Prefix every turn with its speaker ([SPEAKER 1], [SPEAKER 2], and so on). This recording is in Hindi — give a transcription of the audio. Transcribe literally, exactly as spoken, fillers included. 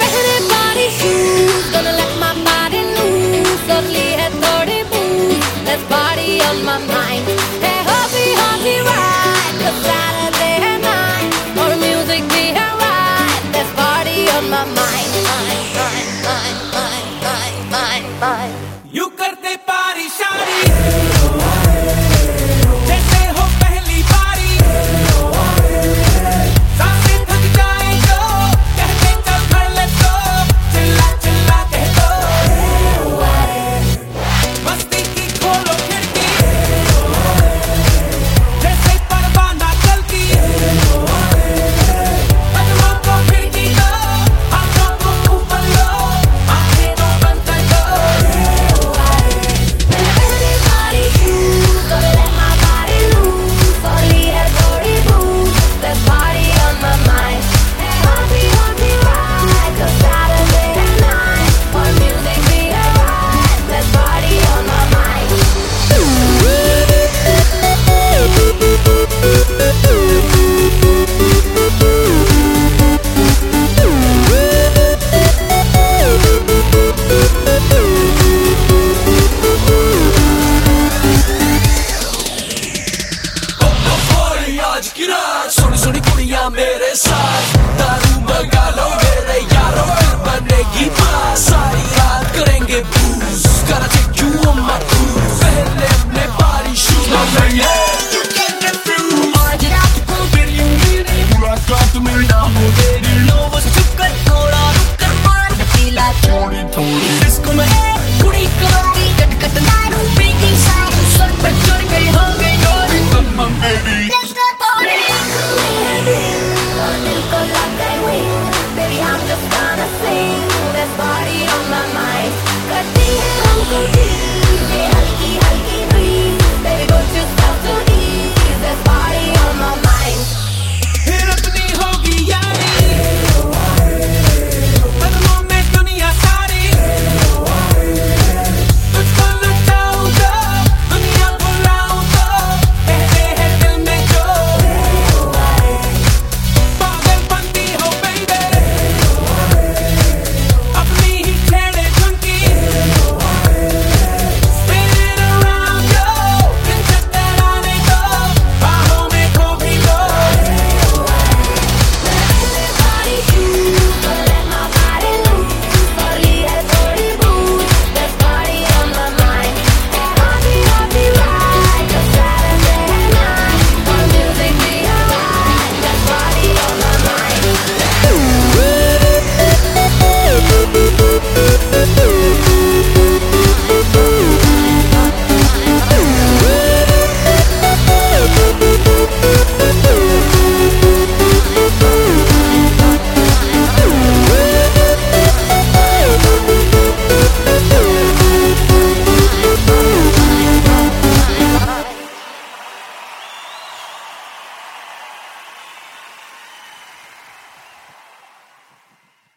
[SPEAKER 1] पहने party shoes, gonna let my body loose. Early है थोड़ी booze, let's party on my mind. Hey hobby hobby ride, 'cause Saturday night, और music भी है right. Let's party on my mind, mind, mind, mind, mind, mind, mind, mind.
[SPEAKER 2] You करते पारी शारी